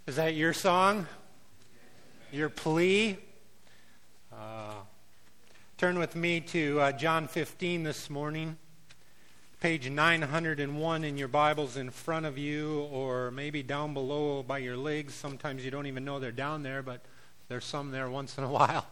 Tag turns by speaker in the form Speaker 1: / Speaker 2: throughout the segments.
Speaker 1: Is that your song? Your plea? Turn with me to John 15 this morning. Page 901 in your Bibles in front of you, or maybe down below by your legs. Sometimes you don't even know they're down there, but there's some there once in a while.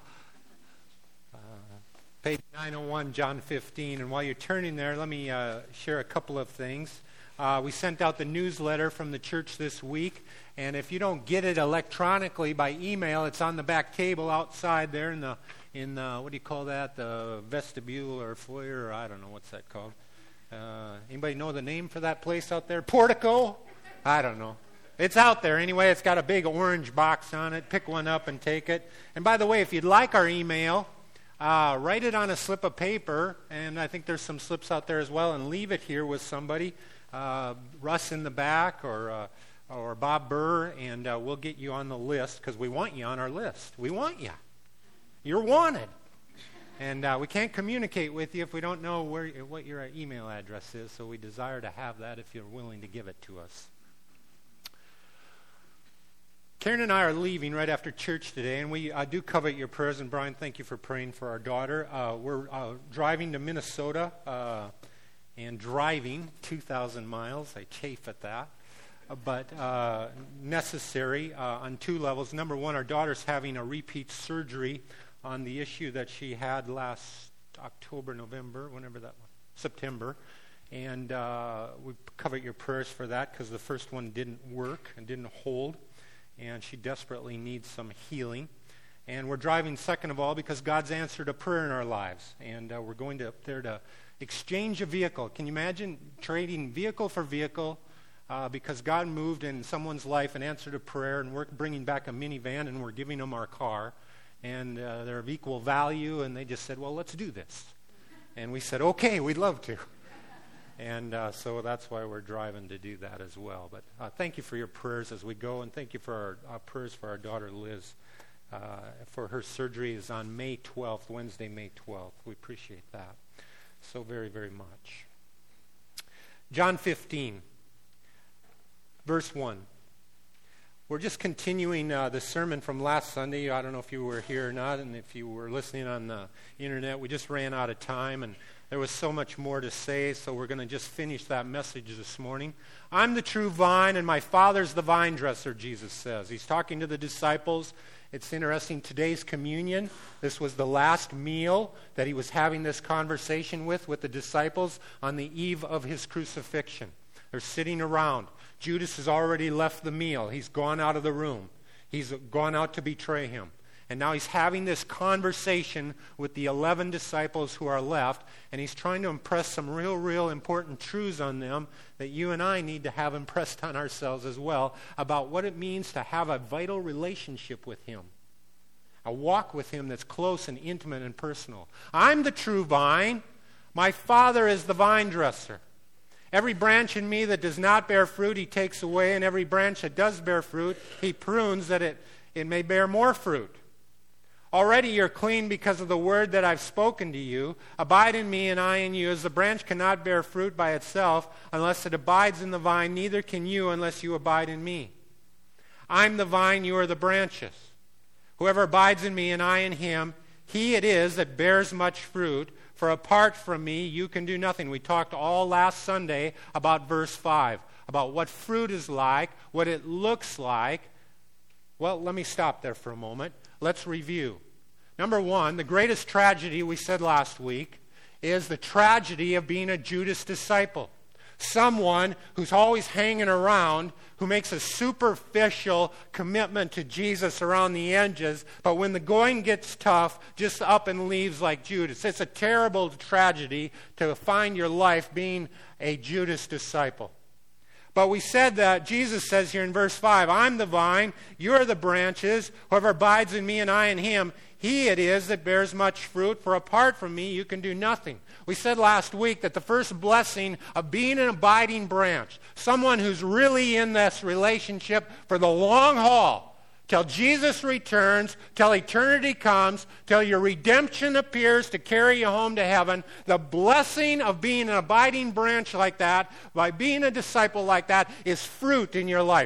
Speaker 1: Page 901, John 15. And while you're turning there, let me share a couple of things. We sent out the newsletter from the church this week, and if you don't get it electronically by email, it's on the back table outside there in the what do you call that? The vestibule or foyer, or I don't know what's that called. Anybody know the name for that place out there? Portico? I don't know. It's out there anyway. It's got a big orange box on it. Pick one up and take it. And by the way, if you'd like our email, write it on a slip of paper, and I think there's some slips out there as well, and leave it here with somebody. Russ in the back or Bob Burr, and we'll get you on the list because we want you on our list. We want you. You're wanted. And we can't communicate with you if we don't know what your email address is, so we desire to have that if you're willing to give it to us. Karen and I are leaving right after church today, and we do covet your prayers. And Brian, thank you for praying for our daughter. We're driving to Minnesota and driving 2,000 miles. I chafe at that. But necessary on two levels. Number one, our daughter's having a repeat surgery on the issue that she had last October, November, whenever that was, September. And we covet your prayers for that because the first one didn't work and didn't hold. And she desperately needs some healing. And we're driving, second of all, because God's answered a prayer in our lives. And we're going up there to exchange a vehicle. Can you imagine trading vehicle for vehicle? Because God moved in someone's life and answered a prayer, and we're bringing back a minivan, and we're giving them our car. And they're of equal value, and they just said, well, let's do this. And we said, okay, we'd love to. And so that's why we're driving to do that as well. But thank you for your prayers as we go, and thank you for our prayers for our daughter Liz. For her surgery is on May 12th, Wednesday, May 12th. We appreciate that so very, very much. John 15, verse 1. We're just continuing the sermon from last Sunday. I don't know if you were here or not, and if you were listening on the internet, we just ran out of time, and there was so much more to say, so we're going to just finish that message this morning. I'm the true vine, and my Father's the vine dresser, Jesus says. He's talking to the disciples. It's interesting, today's communion, this was the last meal that he was having this conversation with the disciples on the eve of his crucifixion. They're sitting around. Judas has already left the meal. He's gone out of the room. He's gone out to betray him. And now he's having this conversation with the 11 disciples who are left, and he's trying to impress some real important truths on them that you and I need to have impressed on ourselves as well about what it means to have a vital relationship with him. A walk with him that's close and intimate and personal. I'm the true vine. My Father is the vine dresser. Every branch in me that does not bear fruit, he takes away, and every branch that does bear fruit, he prunes that it may bear more fruit. Already you're clean because of the word that I've spoken to you. Abide in me and I in you, as the branch cannot bear fruit by itself unless it abides in the vine, neither can you unless you abide in me. I'm the vine, you are the branches. Whoever abides in me and I in him, he it is that bears much fruit. For apart from me, you can do nothing. We talked all last Sunday about verse 5, about what fruit is like, what it looks like. Well, let me stop there for a moment. Let's review. Number one, the greatest tragedy, we said last week, is the tragedy of being a Judas disciple. Someone who's always hanging around, who makes a superficial commitment to Jesus around the edges, but when the going gets tough, just up and leaves like Judas. It's a terrible tragedy to find your life being a Judas disciple. But we said that Jesus says here in verse 5, I'm the vine, you're the branches. Whoever abides in me and I in him, he it is that bears much fruit, for apart from me you can do nothing. We said last week that the first blessing of being an abiding branch, someone who's really in this relationship for the long haul, till Jesus returns, till eternity comes, till your redemption appears to carry you home to heaven, the blessing of being an abiding branch like that, by being a disciple like that, is fruit in your life.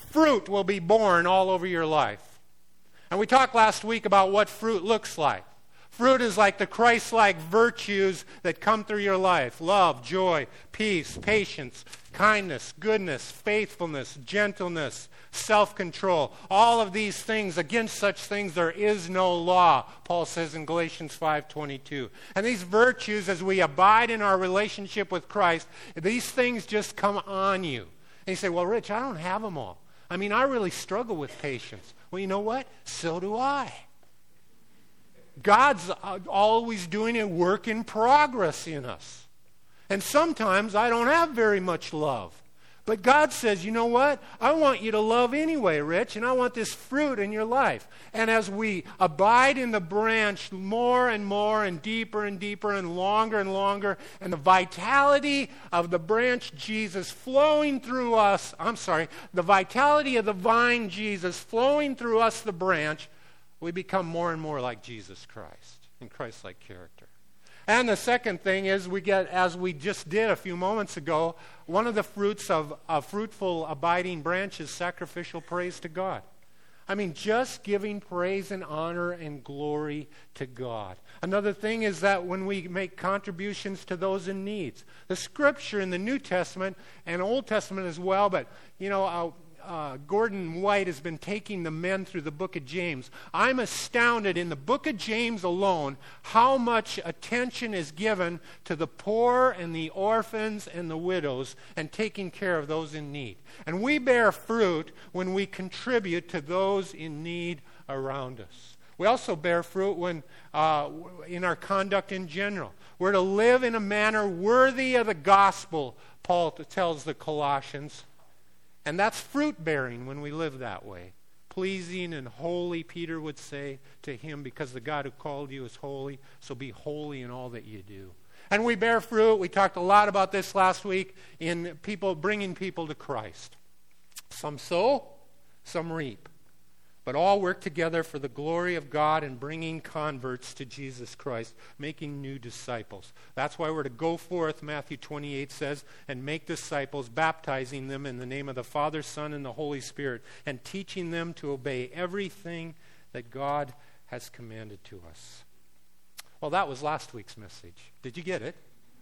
Speaker 1: fruit will be born all over your life. And we talked last week about what fruit looks like. Fruit is like the Christ-like virtues that come through your life. Love, joy, peace, patience, kindness, goodness, faithfulness, gentleness, self-control. All of these things, against such things there is no law, Paul says in Galatians 5:22. And these virtues, as we abide in our relationship with Christ, these things just come on you. And you say, well, Rich, I don't have them all. I mean, I really struggle with patience. Well, you know what? So do I. God's always doing a work in progress in us. And sometimes I don't have very much love. But God says, you know what? I want you to love anyway, Rich, and I want this fruit in your life. And as we abide in the branch more and more and deeper and longer, and the vitality of the branch Jesus flowing through us, the vitality of the vine Jesus flowing through us, the branch, we become more and more like Jesus Christ in Christ-like character. And the second thing is we get, as we just did a few moments ago, one of the fruits of a fruitful, abiding branch is sacrificial praise to God. I mean, just giving praise and honor and glory to God. Another thing is that when we make contributions to those in need. The Scripture in the New Testament and Old Testament as well, but, Gordon White has been taking the men through the book of James. I'm astounded in the book of James alone how much attention is given to the poor and the orphans and the widows and taking care of those in need. And we bear fruit when we contribute to those in need around us. We also bear fruit when in our conduct in general. We're to live in a manner worthy of the gospel, Paul tells the Colossians. And that's fruit-bearing when we live that way. Pleasing and holy, Peter would say to him, because the God who called you is holy, so be holy in all that you do. And we bear fruit. We talked a lot about this last week in bringing people to Christ. Some sow, some reap. But all work together for the glory of God and bringing converts to Jesus Christ, making new disciples. That's why we're to go forth, Matthew 28 says, and make disciples, baptizing them in the name of the Father, Son, and the Holy Spirit, and teaching them to obey everything that God has commanded to us. Well, that was last week's message. Did you get it?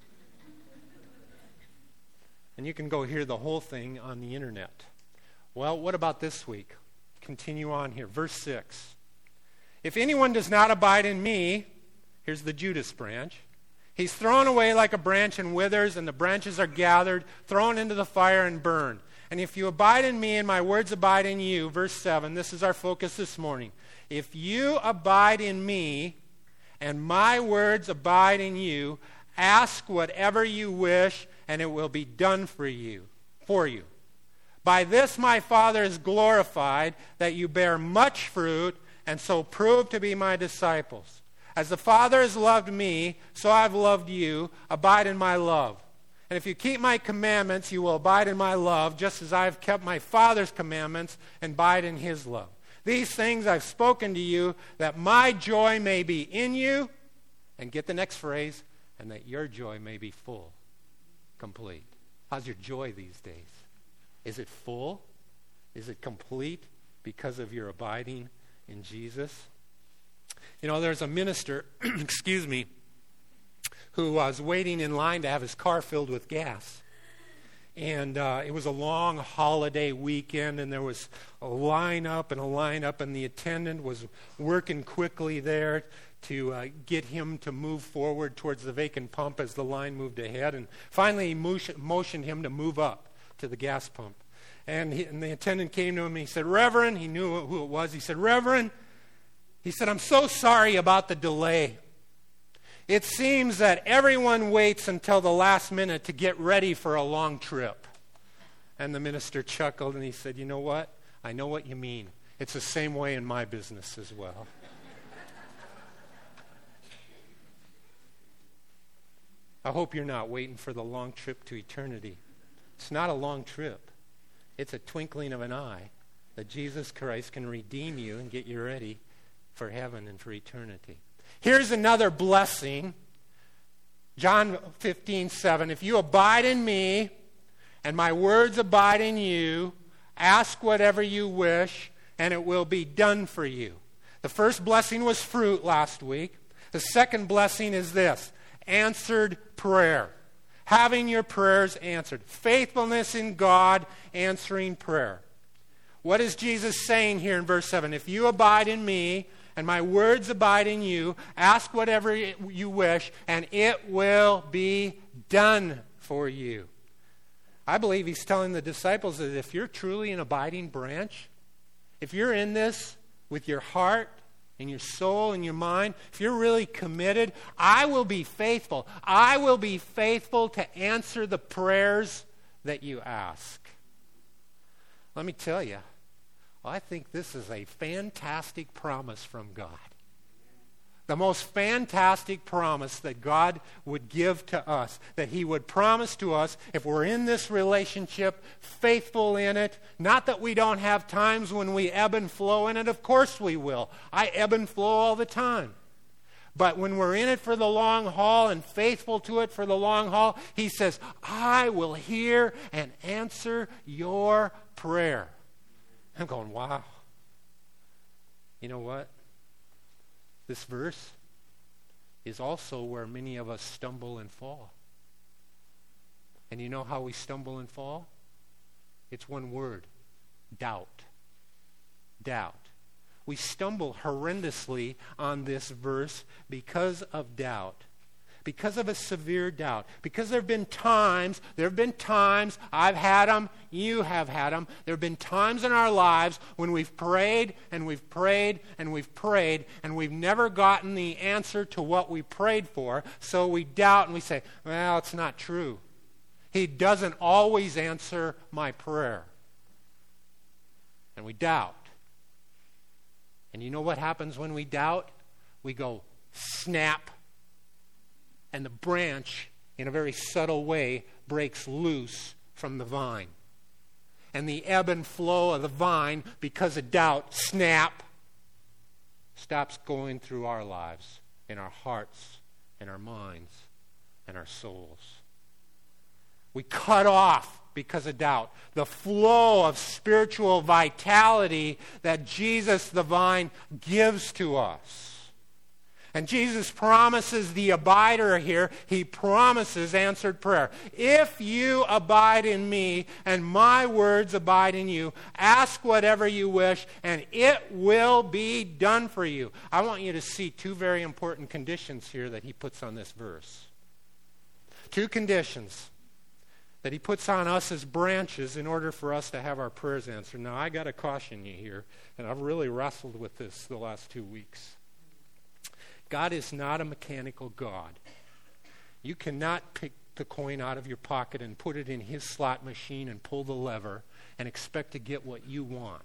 Speaker 1: And you can go hear the whole thing on the internet. Well, what about this week? Continue on here. Verse 6. If anyone does not abide in me, here's the Judas branch, he's thrown away like a branch and withers, and the branches are gathered, thrown into the fire and burned. And if you abide in me and my words abide in you, verse 7, this is our focus this morning. If you abide in me and my words abide in you, ask whatever you wish and it will be done for you. By this my Father is glorified, that you bear much fruit, and so prove to be my disciples. As the Father has loved me, so I've loved you. Abide in my love. And if you keep my commandments, you will abide in my love, just as I have kept my Father's commandments and abide in his love. These things I've spoken to you, that my joy may be in you, and get the next phrase, and that your joy may be full, complete. How's your joy these days? Is it full? Is it complete because of your abiding in Jesus? There's a minister, who was waiting in line to have his car filled with gas. And it was a long holiday weekend, and there was a lineup, and the attendant was working quickly there to get him to move forward towards the vacant pump as the line moved ahead. And finally, he motioned him to move up to the gas pump. And the attendant came to him and he said, Reverend, he knew who it was. He said, Reverend, he said, I'm so sorry about the delay. It seems that everyone waits until the last minute to get ready for a long trip. And the minister chuckled and he said, you know what? I know what you mean. It's the same way in my business as well. I hope you're not waiting for the long trip to eternity. It's not a long trip. It's a twinkling of an eye that Jesus Christ can redeem you and get you ready for heaven and for eternity. Here's another blessing. John 15:7. If you abide in me and my words abide in you, Ask whatever you wish, and it will be done for you. The first blessing was fruit last week. The second blessing is this: answered prayer. Having your prayers answered. Faithfulness in God, answering prayer. What is Jesus saying here in verse 7? If you abide in me, and my words abide in you, ask whatever you wish, and it will be done for you. I believe he's telling the disciples that if you're truly an abiding branch, if you're in this with your heart and your soul and your mind, if you're really committed, I will be faithful. I will be faithful to answer the prayers that you ask. Let me tell you, I think this is a fantastic promise from God. The most fantastic promise that God would give to us, that he would promise to us if we're in this relationship, faithful in it. Not that we don't have times when we ebb and flow in it. Of course we will. I ebb and flow all the time. But when we're in it for the long haul and faithful to it for the long haul, he says, I will hear and answer your prayer. I'm going, wow. You know what? This verse is also where many of us stumble and fall. And you know how we stumble and fall? It's one word: doubt. Doubt. We stumble horrendously on this verse because of doubt. Because of a severe doubt. Because there have been times, I've had them, you have had them. There have been times in our lives when we've prayed and we've prayed and we've prayed and we've never gotten the answer to what we prayed for. So we doubt and we say, well, it's not true. He doesn't always answer my prayer. And we doubt. And you know what happens when we doubt? We go snap. And the branch, in a very subtle way, breaks loose from the vine. And the ebb and flow of the vine, because of doubt, snap, stops going through our lives, in our hearts, in our minds, and our souls. We cut off, because of doubt, the flow of spiritual vitality that Jesus, the vine, gives to us. And Jesus promises the abider here, he promises answered prayer. If you abide in me and my words abide in you, ask whatever you wish and it will be done for you. I want you to see two very important conditions here that he puts on this verse. Two conditions that he puts on us as branches in order for us to have our prayers answered. Now, I got to caution you here, and I've really wrestled with this the last 2 weeks. God is not a mechanical God. You cannot pick the coin out of your pocket and put it in his slot machine and pull the lever and expect to get what you want.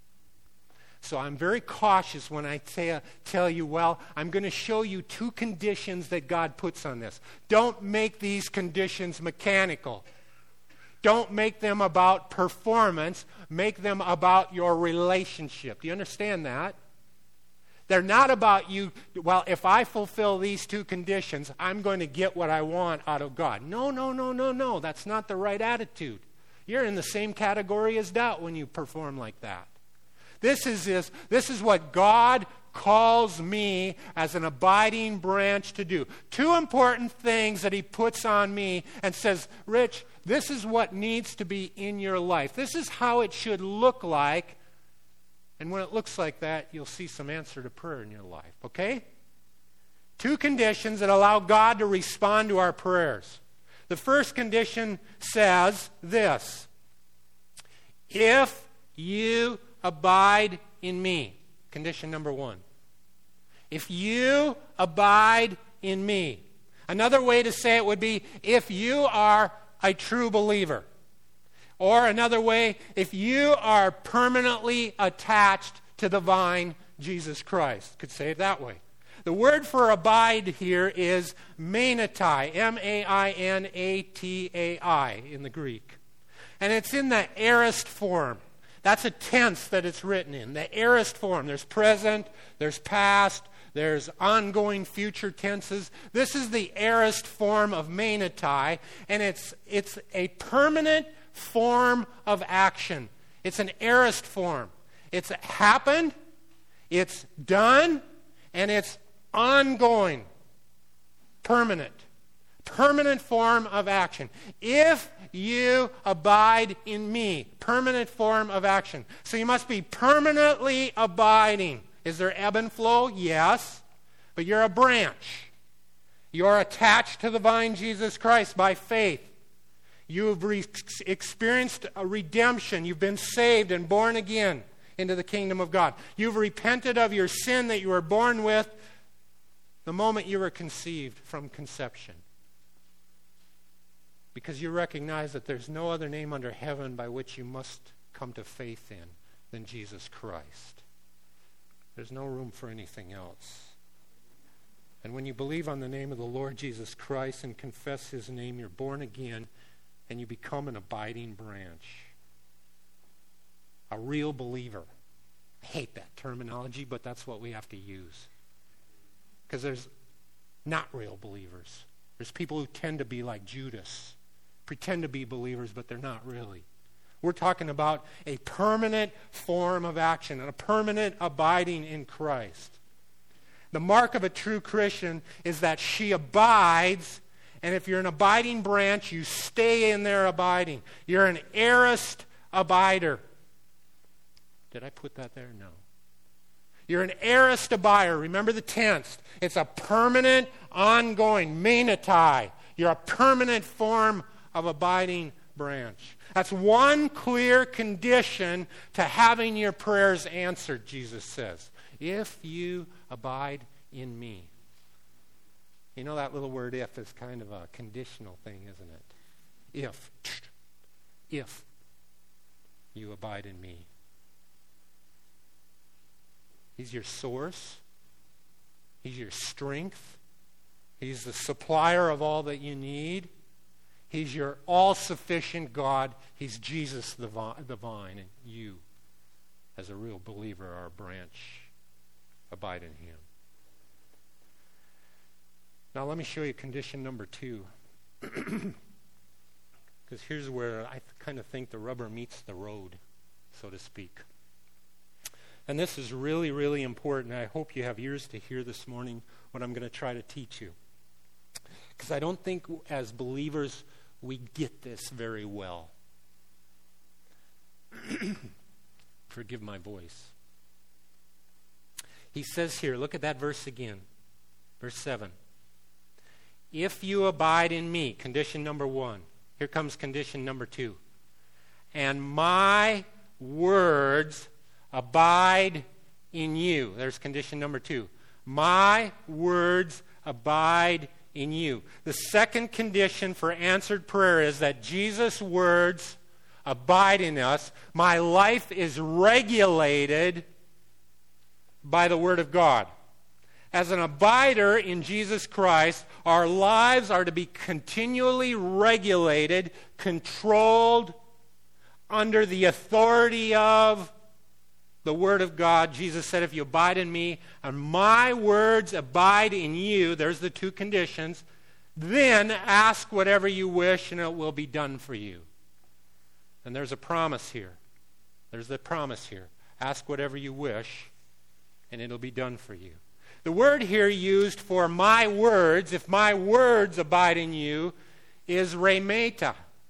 Speaker 1: So I'm very cautious when I tell you, well, I'm going to show you two conditions that God puts on this. Don't make these conditions mechanical. Don't make them about performance. Make them about your relationship. Do you understand that? They're not about you, well, if I fulfill these two conditions, I'm going to get what I want out of God. No. That's not the right attitude. You're in the same category as doubt when you perform like that. This is what God calls me as an abiding branch to do. Two important things that he puts on me and says, Rich, this is what needs to be in your life. This is how it should look like. And when it looks like that, you'll see some answer to prayer in your life, okay? Two conditions that allow God to respond to our prayers. The first condition says this: if you abide in me. Condition number one. If you abide in me. Another way to say it would be, if you are a true believer. Or another way, if you are permanently attached to the vine, Jesus Christ. Could say it that way. The word for abide here is mainatai, M-A-I-N-A-T-A-I in the Greek. And it's in the aorist form. That's a tense that it's written in, the aorist form. There's present, there's past, there's ongoing future tenses. This is the aorist form of mainatai, and it's a permanent form of action. It's an aorist form. It's happened, it's done, and it's ongoing. Permanent. Permanent form of action. If you abide in me. Permanent form of action. So you must be permanently abiding. Is there ebb and flow? Yes. But you're a branch. You're attached to the vine, Jesus Christ, by faith. You've experienced a redemption. You've been saved and born again into the kingdom of God. You've repented of your sin that you were born with the moment you were conceived from conception. Because you recognize that there's no other name under heaven by which you must come to faith in than Jesus Christ. There's no room for anything else. And when you believe on the name of the Lord Jesus Christ and confess his name, you're born again and you become an abiding branch. A real believer. I hate that terminology, but that's what we have to use. Because there's not real believers. There's people who tend to be like Judas. Pretend to be believers, but they're not really. We're talking about a permanent form of action and a permanent abiding in Christ. The mark of a true Christian is that she abides, and if you're an abiding branch, you stay in there abiding. You're an aorist abider. Did I put that there? No. You're an aorist abider. Remember the tense. It's a permanent, ongoing, menetai. You're a permanent form of abiding branch. That's one clear condition to having your prayers answered, Jesus says. If you abide in me. You know that little word if is kind of a conditional thing, isn't it? If you abide in me. He's your source. He's your strength. He's the supplier of all that you need. He's your all-sufficient God. He's Jesus the vine, and you, as a real believer, are a branch. Abide in him. Now let me show you condition number 2. Because here's where I kind of think the rubber meets the road, so to speak. And this is really, really important. I hope you have ears to hear this morning what I'm going to try to teach you. Because I don't think as believers we get this very well. Forgive my voice. He says here, look at that verse again. Verse 7. If you abide in me, condition number 1. Here comes condition number 2. And my words abide in you. There's condition number 2. My words abide in you. The second condition for answered prayer is that Jesus' words abide in us. My life is regulated by the Word of God. As an abider in Jesus Christ, our lives are to be continually regulated, controlled, under the authority of the Word of God. Jesus said, if you abide in me and my words abide in you, there's the 2 conditions, then ask whatever you wish and it will be done for you. And there's a promise here. There's the promise here. Ask whatever you wish and it'll be done for you. The word here used for my words, if my words abide in you, is rhemata.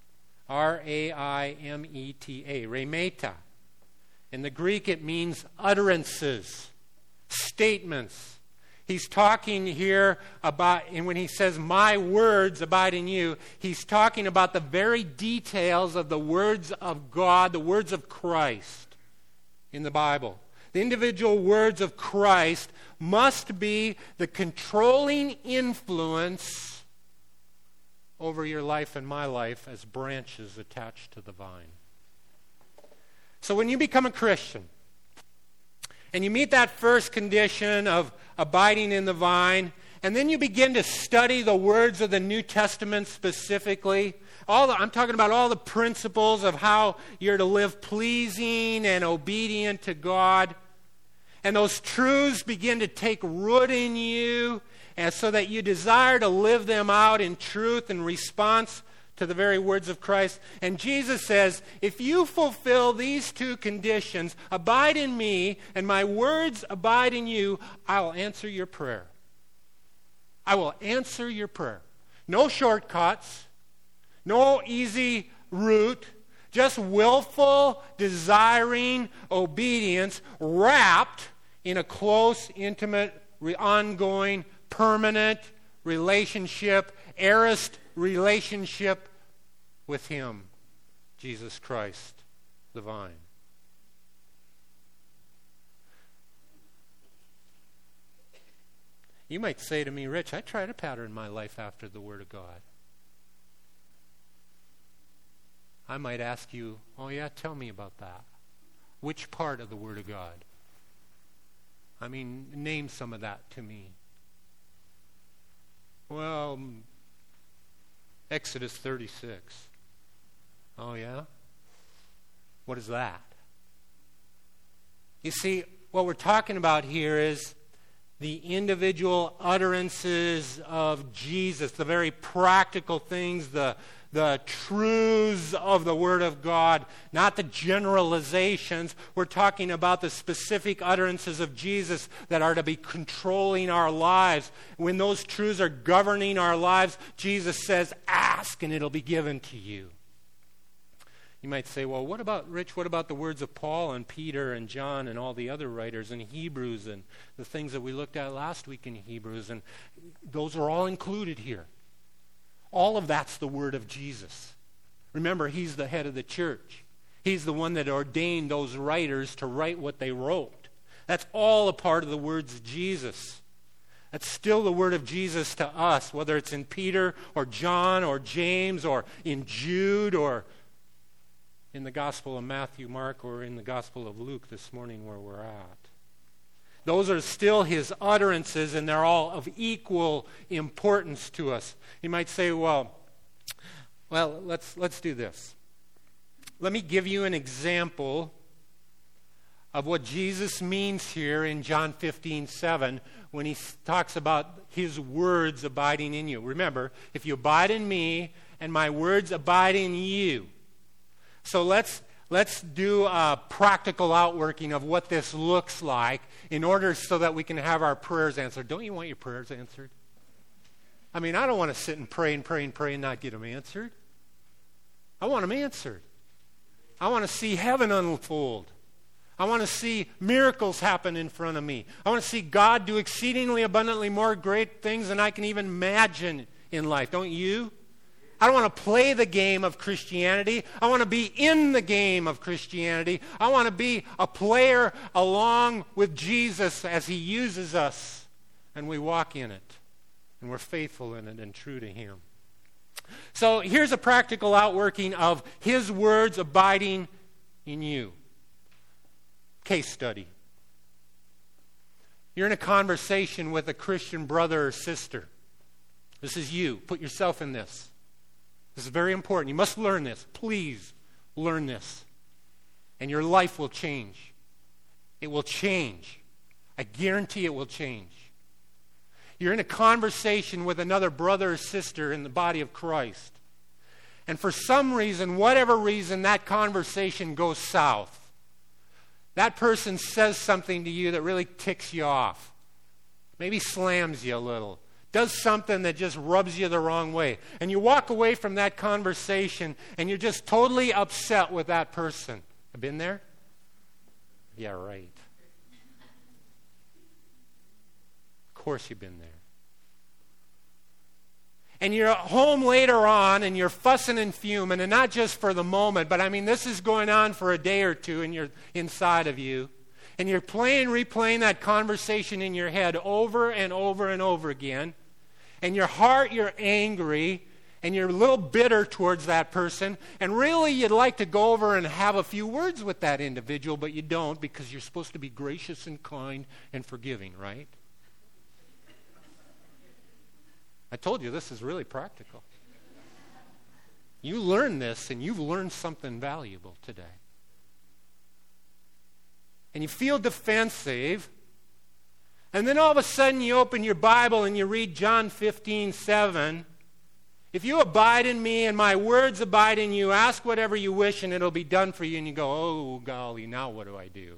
Speaker 1: R-A-I-M-E-T-A. Rhemata. In the Greek, it means utterances, statements. He's talking here about, and when he says, my words abide in you, he's talking about the very details of the words of God, the words of Christ in the Bible. The individual words of Christ must be the controlling influence over your life and my life as branches attached to the vine. So when you become a Christian and you meet that first condition of abiding in the vine, and then you begin to study the words of the New Testament specifically, I'm talking about all the principles of how you're to live pleasing and obedient to God, and those truths begin to take root in you, and so that you desire to live them out in truth in response to the very words of Christ. And Jesus says, if you fulfill these two conditions, abide in me and my words abide in you, I will answer your prayer. I will answer your prayer. No shortcuts, no easy route, just willful, desiring obedience wrapped in a close, intimate, ongoing, permanent relationship, aorist relationship with Him, Jesus Christ, the vine. You might say to me, Rich, I try to pattern my life after the Word of God. I might ask you, oh yeah, tell me about that. Which part of the Word of God? I mean, name some of that to me. Well, Exodus 36. Oh yeah? What is that? You see, what we're talking about here is the individual utterances of Jesus, the very practical things, the truths of the Word of God, not the generalizations. We're talking about the specific utterances of Jesus that are to be controlling our lives. When those truths are governing our lives, Jesus says, ask and it'll be given to you. You might say, well, what about the words of Paul and Peter and John and all the other writers in Hebrews and the things that we looked at last week in Hebrews? And those are all included here. All of that's the word of Jesus. Remember, He's the head of the church. He's the one that ordained those writers to write what they wrote. That's all a part of the words of Jesus. That's still the word of Jesus to us, whether it's in Peter or John or James or in Jude or in the Gospel of Matthew, Mark, or in the Gospel of Luke this morning where we're at. Those are still His utterances, and they're all of equal importance to us. You might say, well, let's do this. Let me give you an example of what Jesus means here in John 15:7 when He talks about His words abiding in you. Remember, if you abide in me and my words abide in you. So let's do a practical outworking of what this looks like in order so that we can have our prayers answered. Don't you want your prayers answered? I mean, I don't want to sit and pray and not get them answered. I want them answered. I want to see heaven unfold. I want to see miracles happen in front of me. I want to see God do exceedingly abundantly more great things than I can even imagine in life. Don't you? I don't want to play the game of Christianity. I want to be in the game of Christianity. I want to be a player along with Jesus as He uses us and we walk in it and we're faithful in it and true to Him. So here's a practical outworking of His words abiding in you. Case study. You're in a conversation with a Christian brother or sister. This is you. Put yourself in this. This is very important. You must learn this. Please learn this. And your life will change. It will change. I guarantee it will change. You're in a conversation with another brother or sister in the body of Christ. And for some reason, whatever reason, that conversation goes south. That person says something to you that really ticks you off. Maybe slams you a little. Does something that just rubs you the wrong way. And you walk away from that conversation and you're just totally upset with that person. Have been there? Yeah, right. Of course you've been there. And you're at home later on and you're fussing and fuming, and not just for the moment, but I mean this is going on for a day or two and you're inside of you. And you're replaying that conversation in your head over and over and over again. And your heart, you're angry, and you're a little bitter towards that person. And really, you'd like to go over and have a few words with that individual, but you don't because you're supposed to be gracious and kind and forgiving, right? I told you this is really practical. You learn this, and you've learned something valuable today. And you feel defensive. And then all of a sudden you open your Bible and you read John 15:7. If you abide in me and my words abide in you, ask whatever you wish and it'll be done for you. And you go, oh, golly, now what do I do?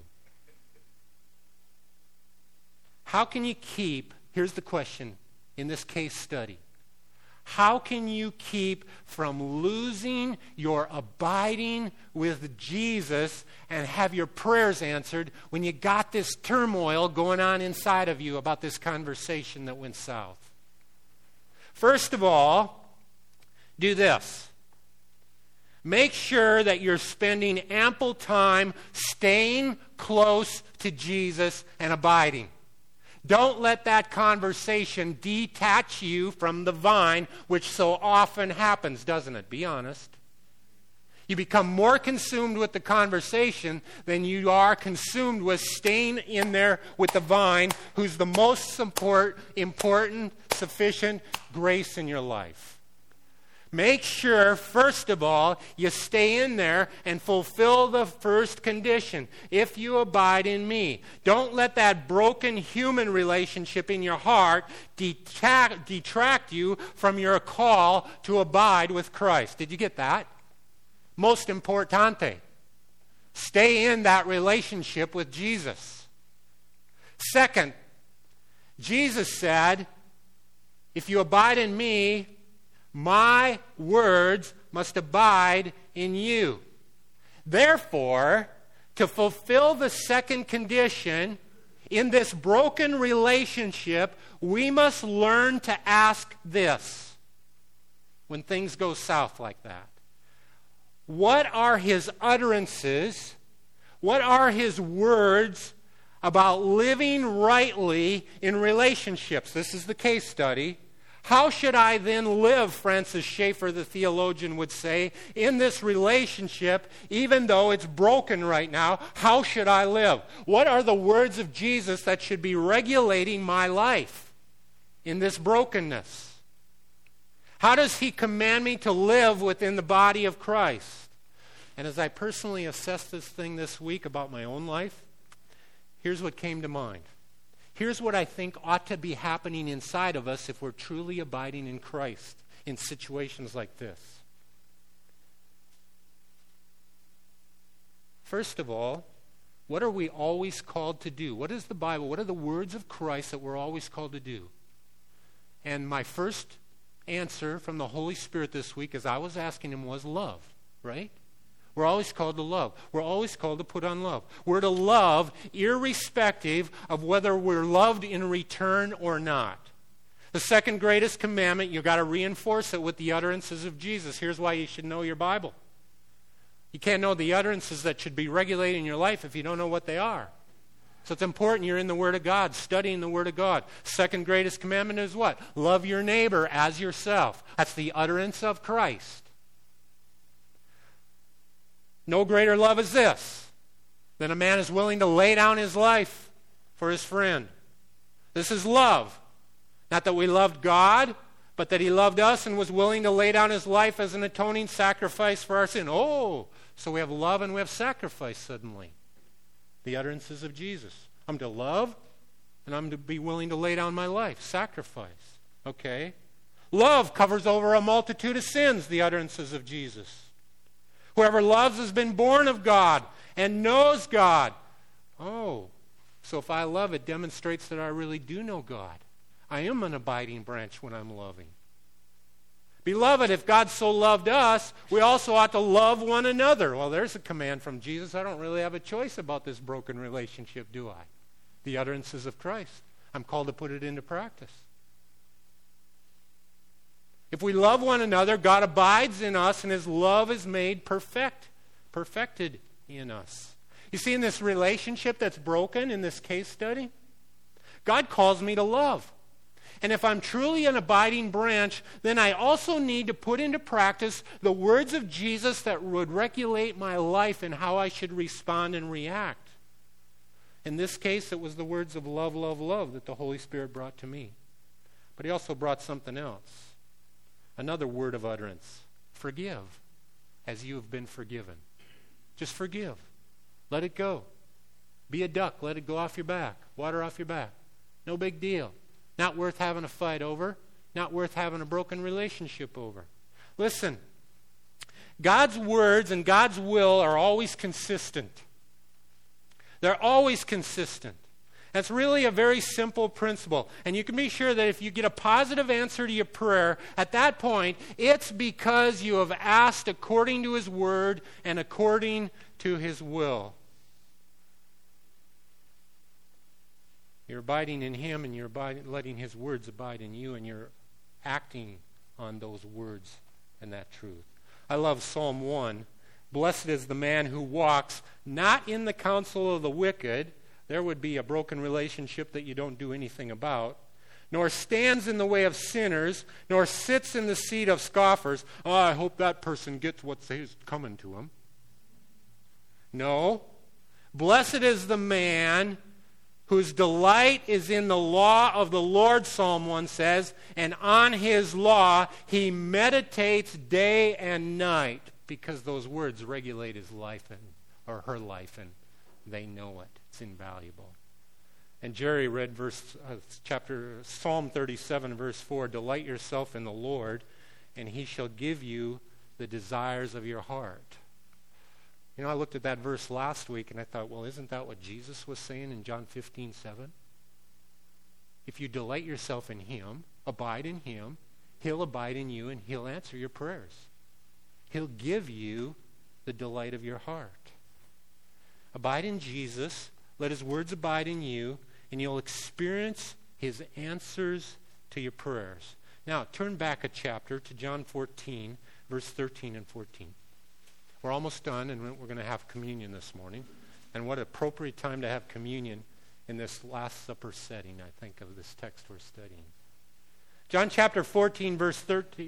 Speaker 1: How can you keep, here's the question in this case study. How can you keep from losing your abiding with Jesus and have your prayers answered when you got this turmoil going on inside of you about this conversation that went south? First of all, do this. Make sure that you're spending ample time staying close to Jesus and abiding. Don't let that conversation detach you from the vine, which so often happens, doesn't it? Be honest. You become more consumed with the conversation than you are consumed with staying in there with the vine, who's the most important, sufficient grace in your life. Make sure, first of all, you stay in there and fulfill the first condition. If you abide in me. Don't let that broken human relationship in your heart detract you from your call to abide with Christ. Did you get that? Most importante. Stay in that relationship with Jesus. Second, Jesus said, if you abide in me, my words must abide in you. Therefore, to fulfill the second condition in this broken relationship, we must learn to ask this when things go south like that. What are his utterances? What are his words about living rightly in relationships? This is the case study. How should I then live, Francis Schaeffer, the theologian, would say, in this relationship, even though it's broken right now? How should I live? What are the words of Jesus that should be regulating my life in this brokenness? How does he command me to live within the body of Christ? And as I personally assessed this thing this week about my own life, here's what came to mind. Here's what I think ought to be happening inside of us if we're truly abiding in Christ in situations like this. First of all, what are we always called to do? What is the Bible? What are the words of Christ that we're always called to do? And my first answer from the Holy Spirit this week, as I was asking him, was love, right? We're always called to love. We're always called to put on love. We're to love irrespective of whether we're loved in return or not. The second greatest commandment, you've got to reinforce it with the utterances of Jesus. Here's why you should know your Bible. You can't know the utterances that should be regulating your life if you don't know what they are. So it's important you're in the Word of God, studying the Word of God. Second greatest commandment is what? Love your neighbor as yourself. That's the utterance of Christ. No greater love is this, than a man is willing to lay down his life for his friend. This is love. Not that we loved God, but that he loved us and was willing to lay down his life as an atoning sacrifice for our sin. Oh, so we have love and we have sacrifice suddenly. The utterances of Jesus. I'm to love and I'm to be willing to lay down my life. Sacrifice. Okay. Love covers over a multitude of sins, the utterances of Jesus. Whoever loves has been born of God and knows God. Oh, so if I love, it demonstrates that I really do know God. I am an abiding branch when I'm loving. Beloved, if God so loved us, we also ought to love one another. Well, there's a command from Jesus. I don't really have a choice about this broken relationship, do I? The utterances of Christ. I'm called to put it into practice. If we love one another, God abides in us and his love is made perfected in us. You see, in this relationship that's broken in this case study, God calls me to love. And if I'm truly an abiding branch, then I also need to put into practice the words of Jesus that would regulate my life and how I should respond and react. In this case, it was the words of love, love, love that the Holy Spirit brought to me. But he also brought something else. Another word of utterance. Forgive as you have been forgiven. Just forgive. Let it go. Be a duck. Let it go off your back. Water off your back. No big deal. Not worth having a fight over. not worth having a broken relationship over. Listen, God's words and God's will are always consistent. They're always consistent. That's really a very simple principle. And you can be sure that if you get a positive answer to your prayer, at that point, it's because you have asked according to His Word and according to His will. You're abiding in Him, and you're letting His words abide in you, and you're acting on those words and that truth. I love Psalm 1. Blessed is the man who walks not in the counsel of the wicked. There would be a broken relationship that you don't do anything about. Nor stands in the way of sinners, nor sits in the seat of scoffers. Oh, I hope that person gets what's coming to him. No. Blessed is the man whose delight is in the law of the Lord, Psalm 1 says, and on his law he meditates day and night, because those words regulate his life or her life, and they know it. It's invaluable. And Jerry read Psalm 37, verse 4, delight yourself in the Lord, and He shall give you the desires of your heart. You know, I looked at that verse last week, and I thought, well, isn't that what Jesus was saying in John 15:7? If you delight yourself in Him, abide in Him, He'll abide in you, and He'll answer your prayers. He'll give you the delight of your heart. Abide in Jesus, let His words abide in you, and you'll experience His answers to your prayers. Now, turn back a chapter to John 14, verse 13 and 14. We're almost done, and we're going to have communion this morning. And what appropriate time to have communion in this Last Supper setting, I think, of this text we're studying. John chapter 14, verses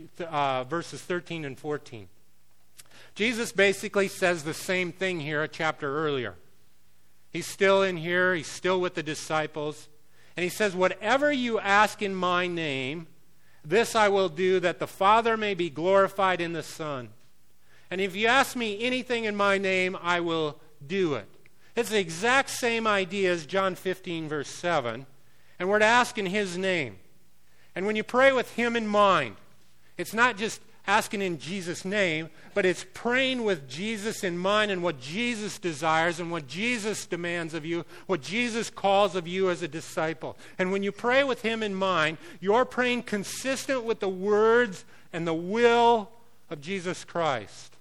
Speaker 1: 13 and 14. Jesus basically says the same thing here a chapter earlier. He's still in here. He's still with the disciples. And He says, whatever you ask in my name, this I will do, that the Father may be glorified in the Son. And if you ask me anything in my name, I will do it. It's the exact same idea as John 15, verse 7. And we're to ask in His name. And when you pray with Him in mind, it's not just asking in Jesus' name, but it's praying with Jesus in mind and what Jesus desires and what Jesus demands of you, what Jesus calls of you as a disciple. And when you pray with Him in mind, you're praying consistent with the words and the will of Jesus Christ.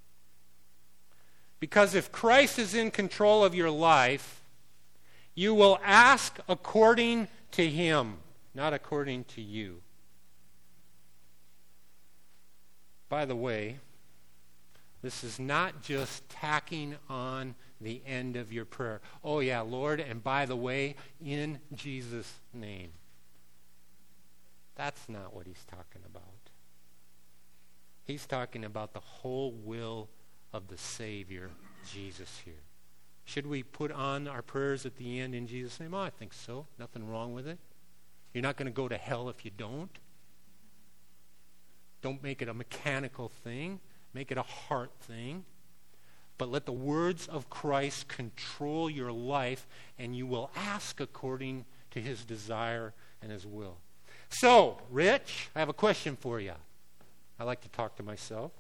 Speaker 1: Because if Christ is in control of your life, you will ask according to Him, not according to you. By the way, this is not just tacking on the end of your prayer. Oh yeah, Lord, and by the way, in Jesus' name. That's not what He's talking about. He's talking about the whole will of the Savior, Jesus, here. Should we put on our prayers at the end in Jesus' name? Oh, I think so. Nothing wrong with it. You're not going to go to hell if you don't. Don't make it a mechanical thing. Make it a heart thing. But let the words of Christ control your life, and you will ask according to His desire and His will. So, Rich, I have a question for you. I like to talk to myself.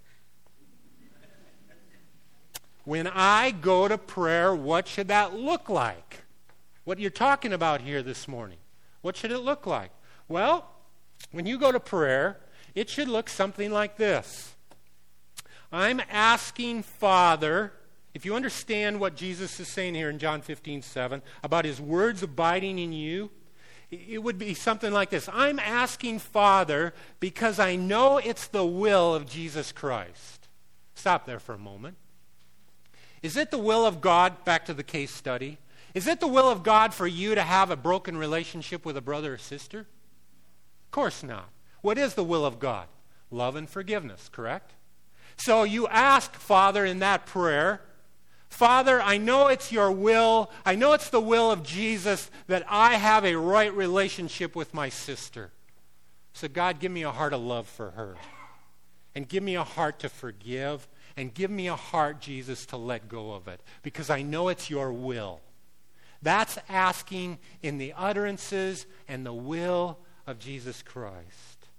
Speaker 1: When I go to prayer, what should that look like? What you're talking about here this morning. What should it look like? Well, when you go to prayer, it should look something like this. I'm asking Father, if you understand what Jesus is saying here in John 15:7 about His words abiding in you, it would be something like this. I'm asking Father because I know it's the will of Jesus Christ. Stop there for a moment. Is it the will of God, back to the case study, is it the will of God for you to have a broken relationship with a brother or sister? Of course not. What is the will of God? Love and forgiveness, correct? So you ask Father in that prayer, Father, I know it's your will, I know it's the will of Jesus that I have a right relationship with my sister. So God, give me a heart of love for her. And give me a heart to forgive. And give me a heart, Jesus, to let go of it. Because I know it's your will. That's asking in the utterances and the will of Jesus Christ.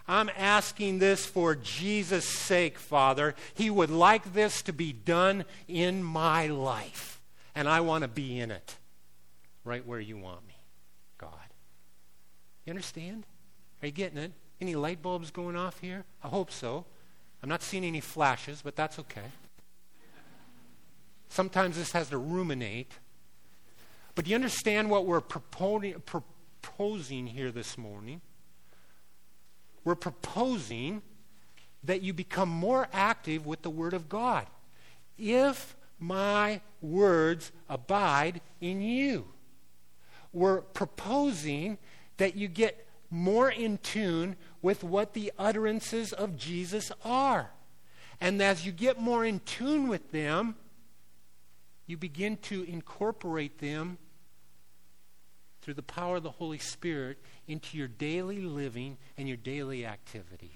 Speaker 1: I'm asking this for Jesus' sake, Father. He would like this to be done in my life. And I want to be in it. Right where you want me, God. You understand? Are you getting it? Any light bulbs going off here? I hope so. I'm not seeing any flashes, but that's okay. Sometimes this has to ruminate. But do you understand what we're proposing here this morning? We're proposing that you become more active with the Word of God. If my words abide in you. We're proposing that you get more in tune with what the utterances of Jesus are. And as you get more in tune with them, you begin to incorporate them through the power of the Holy Spirit into your daily living and your daily activities.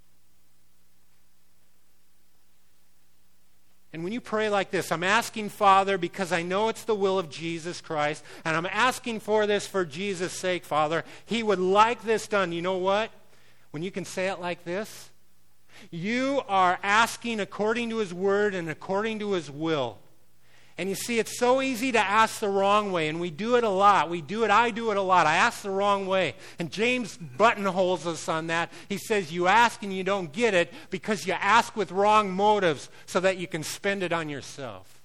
Speaker 1: And when you pray like this, I'm asking, Father, because I know it's the will of Jesus Christ, and I'm asking for this for Jesus' sake, Father. He would like this done. You know what? When you can say it like this, you are asking according to His Word and according to His will. And you see, it's so easy to ask the wrong way, and we do it a lot. I do it a lot. I ask the wrong way. And James buttonholes us on that. He says, you ask and you don't get it because you ask with wrong motives so that you can spend it on yourself.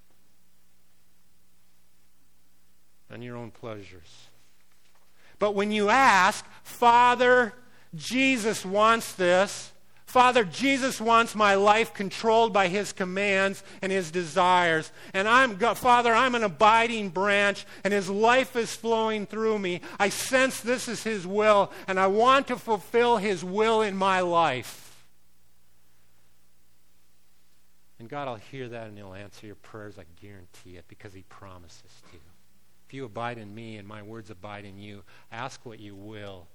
Speaker 1: On your own pleasures. But when you ask, Father, Jesus wants this. Father, Jesus wants my life controlled by His commands and His desires. And Father, I'm an abiding branch, and His life is flowing through me. I sense this is His will, and I want to fulfill His will in my life. And God will hear that, and He'll answer your prayers, I guarantee it, because He promises to. If you abide in me and my words abide in you, ask what you will,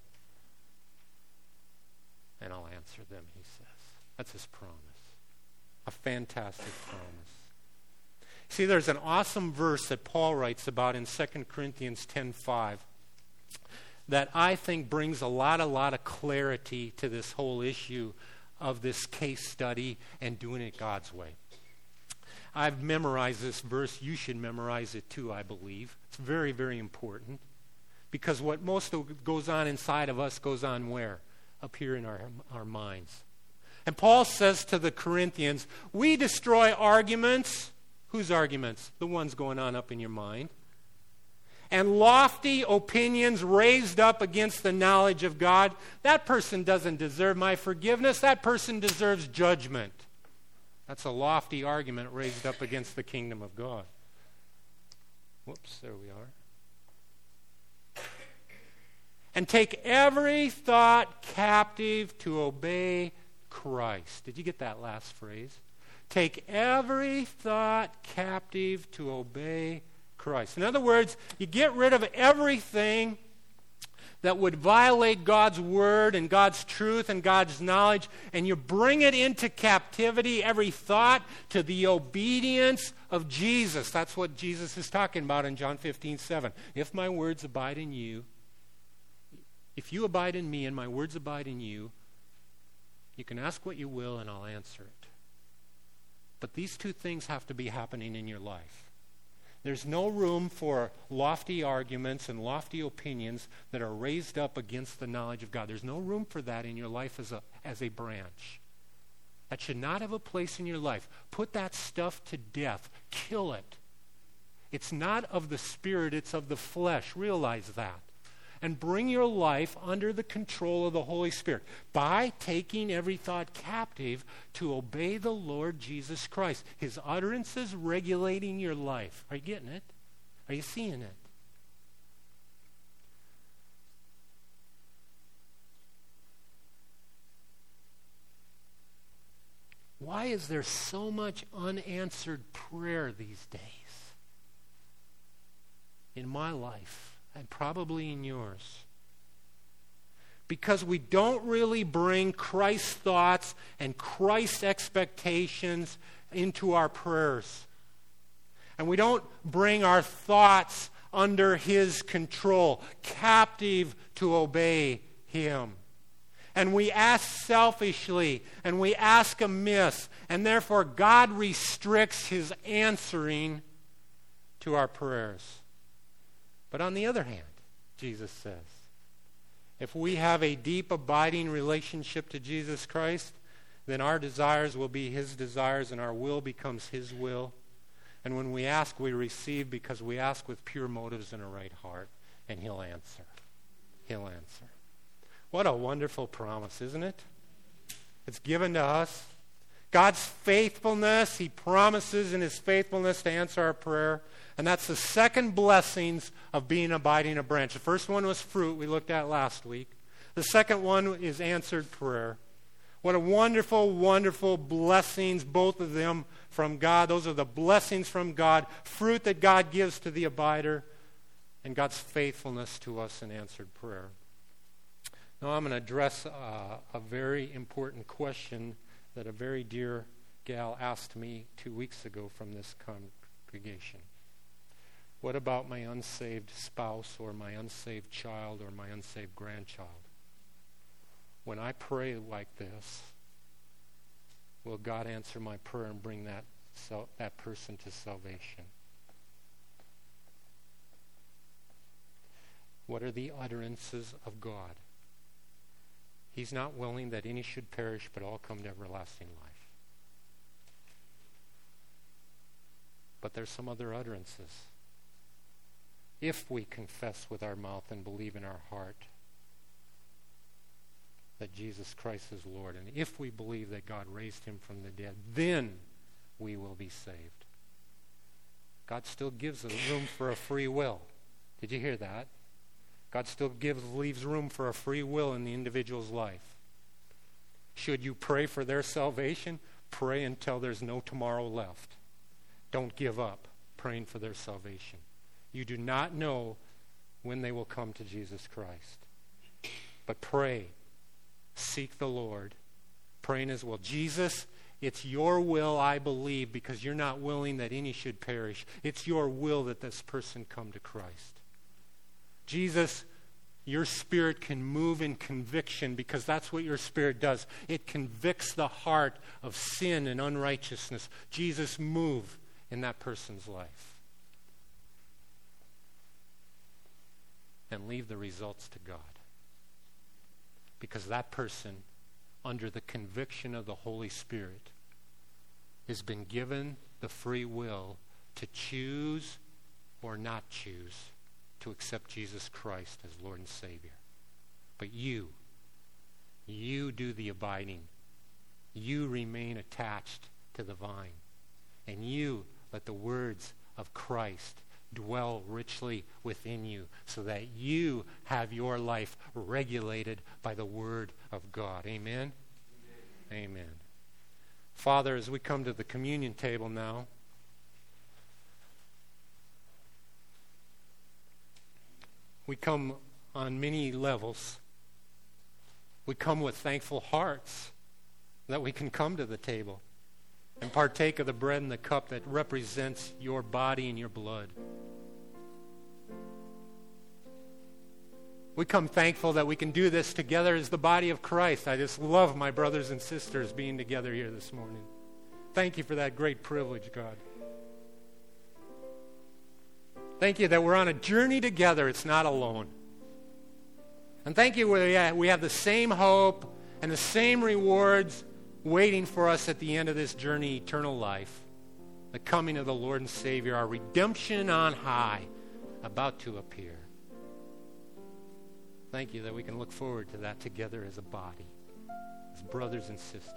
Speaker 1: and I'll answer them, He says. That's His promise. A fantastic promise. See, there's an awesome verse that Paul writes about in 2 Corinthians 10:5 that I think brings a lot of clarity to this whole issue of this case study and doing it God's way. I've memorized this verse. You should memorize it too, I believe. It's very, very important. Because what most of goes on inside of us goes on where? Up here in our minds. And Paul says to the Corinthians, we destroy arguments. Whose arguments? The ones going on up in your mind. And lofty opinions raised up against the knowledge of God. That person doesn't deserve my forgiveness. That person deserves judgment. That's a lofty argument raised up against the kingdom of God. Whoops, there we are. And take every thought captive to obey Christ. Did you get that last phrase? Take every thought captive to obey Christ. In other words, you get rid of everything that would violate God's word and God's truth and God's knowledge, and you bring it into captivity, every thought, to the obedience of Jesus. That's what Jesus is talking about in John 15:7. If my words abide in you, if you abide in me and my words abide in you, you can ask what you will and I'll answer it. But these two things have to be happening in your life. There's no room for lofty arguments and lofty opinions that are raised up against the knowledge of God. There's no room for that in your life as a branch. That should not have a place in your life. Put that stuff to death. Kill it. It's not of the spirit, it's of the flesh. Realize that. And bring your life under the control of the Holy Spirit by taking every thought captive to obey the Lord Jesus Christ. His utterances regulating your life. Are you getting it? Are you seeing it? Why is there so much unanswered prayer these days? In my life. And probably in yours. Because we don't really bring Christ's thoughts and Christ's expectations into our prayers. And we don't bring our thoughts under His control, captive to obey Him. and we ask selfishly, and we ask amiss, and therefore God restricts his answering to our prayers. But on the other hand, Jesus says, if we have a deep, abiding relationship to Jesus Christ, then our desires will be his desires, and our will becomes his will. And when we ask, we receive because we ask with pure motives and a right heart, and he'll answer. He'll answer. What a wonderful promise, isn't it? It's given to us. God's faithfulness, he promises in his faithfulness to answer our prayer. And that's the second blessings of being abiding a branch. The first one was fruit, we looked at last week. The second one is answered prayer. What a wonderful, wonderful blessings, both of them from God. Those are the blessings from God, fruit that God gives to the abider, and God's faithfulness to us in answered prayer. Now I'm going to address a very important question that a very dear gal asked me 2 weeks ago from this congregation. What about my unsaved spouse or my unsaved child or my unsaved grandchild? When I pray like this, will God answer my prayer and bring that person to salvation? What are the utterances of God? He's not willing that any should perish, but all come to everlasting life. But there's some other utterances. If we confess with our mouth and believe in our heart that Jesus Christ is Lord, and if we believe that God raised him from the dead, then we will be saved. God still gives room for a free will. Did you hear that? God still leaves room for a free will in the individual's life. Should you pray for their salvation? Pray until there's no tomorrow left. Don't give up praying for their salvation. You do not know when they will come to Jesus Christ. But pray. Seek the Lord. Praying as well. Jesus, it's your will, I believe, because you're not willing that any should perish. It's your will that this person come to Christ. Jesus, your Spirit can move in conviction because that's what your Spirit does. It convicts the heart of sin and unrighteousness. Jesus, move in that person's life. And leave the results to God. Because that person, under the conviction of the Holy Spirit, has been given the free will to choose or not choose to accept Jesus Christ as Lord and Savior. But you do the abiding. You remain attached to the vine. And you let the words of Christ dwell richly within you so that you have your life regulated by the Word of God. Amen? Amen. Amen. Father, as we come to the communion table now, we come on many levels. We come with thankful hearts that we can come to the table and partake of the bread and the cup that represents your body and your blood. We come thankful that we can do this together as the body of Christ. I just love my brothers and sisters being together here this morning. Thank you for that great privilege, God. Thank you that we're on a journey together. It's not alone. And thank you we have the same hope and the same rewards waiting for us at the end of this journey, eternal life. The coming of the Lord and Savior, our redemption on high, about to appear. Thank you that we can look forward to that together as a body, as brothers and sisters.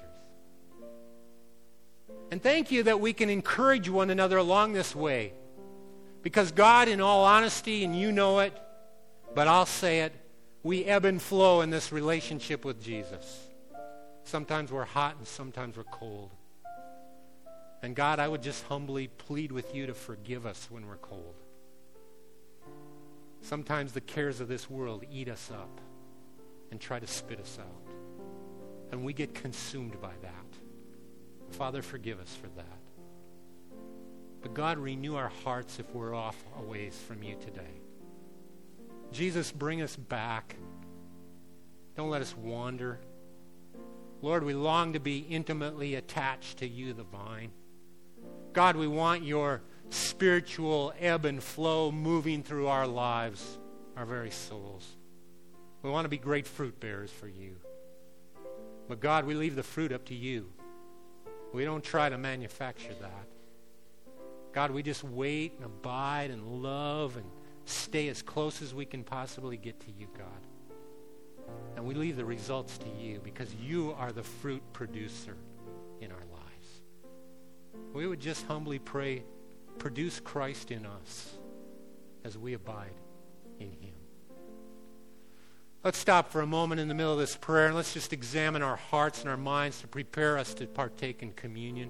Speaker 1: And thank you that we can encourage one another along this way. Because God, in all honesty, and you know it, but I'll say it, we ebb and flow in this relationship with Jesus. Sometimes we're hot and sometimes we're cold. And God, I would just humbly plead with you to forgive us when we're cold. Sometimes the cares of this world eat us up and try to spit us out. And we get consumed by that. Father, forgive us for that. But God, renew our hearts if we're off a ways from you today. Jesus, bring us back Don't let us wander. Lord, we long to be intimately attached to you, the vine. God, we want your spiritual ebb and flow moving through our lives, our very souls. We want to be great fruit bearers for you. But God, we leave the fruit up to you. We don't try to manufacture that. God, we just wait and abide and love and stay as close as we can possibly get to you, God. And we leave the results to you because you are the fruit producer in our lives. We would just humbly pray, produce Christ in us as we abide in him. Let's stop for a moment in the middle of this prayer and let's just examine our hearts and our minds to prepare us to partake in communion.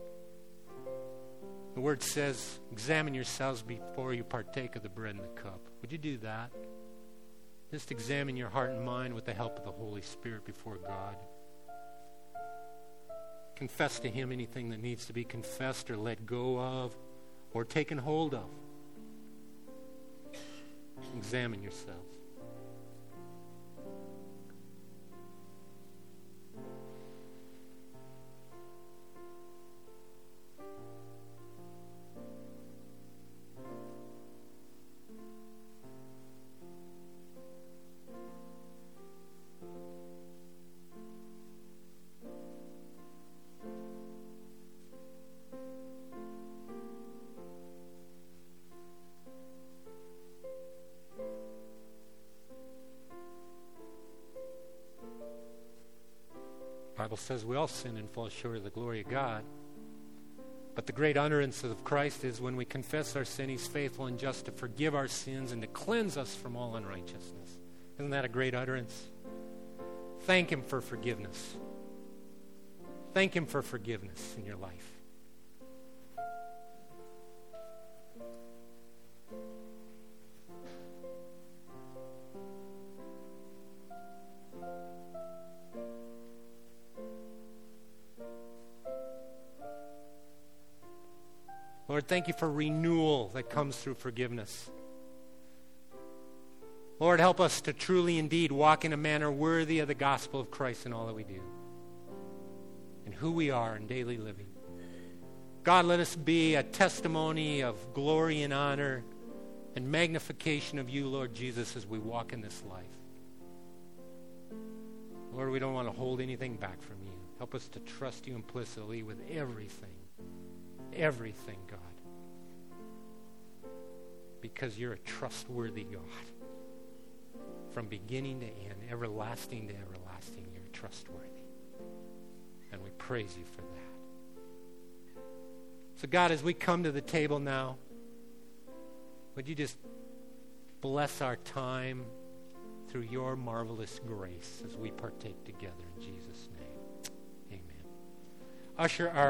Speaker 1: The word says, examine yourselves before you partake of the bread and the cup. Would you do that? Just examine your heart and mind with the help of the Holy Spirit before God. Confess to him anything that needs to be confessed or let go of or taken hold of. Examine yourselves. The Bible says we all sin and fall short of the glory of God. But the great utterance of Christ is when we confess our sin, he's faithful and just to forgive our sins and to cleanse us from all unrighteousness. Isn't that a great utterance? Thank him for forgiveness. Thank him for forgiveness in your life. Lord, thank you for renewal that comes through forgiveness. Lord, help us to truly indeed walk in a manner worthy of the gospel of Christ in all that we do and who we are in daily living. God, let us be a testimony of glory and honor and magnification of you, Lord Jesus, as we walk in this life. Lord, we don't want to hold anything back from you. Help us to trust you implicitly with everything. Everything, God. Because you're a trustworthy God. From beginning to end, everlasting to everlasting, you're trustworthy. And we praise you for that. So God, as we come to the table now, would you just bless our time through your marvelous grace as we partake together in Jesus' name. Amen. Usher, our